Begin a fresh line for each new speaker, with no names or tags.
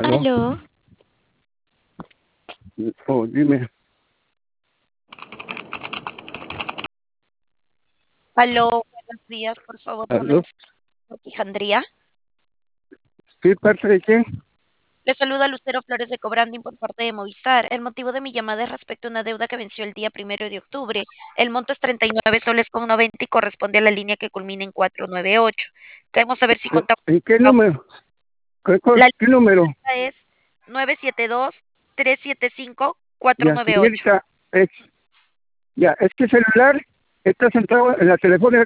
¿Aló?
Aló,
Oh, dime.
aló, buenos días, por favor, con el
¿Aló?
señor Quijandría.
¿Sí, parte de quién?
Le saluda Lucero Flores de Cobranding por parte de Movistar. El motivo de mi llamada es respecto a una deuda que venció el día 1 de octubre. El monto es 39 soles con 90 y corresponde a la línea que culmina en 498. Queremos saber si contamos.
¿En qué número?
La
¿Qué número?
línea es 972-375-498.
Ya, señorita, es, ya, es que el celular está sentado en la telefónica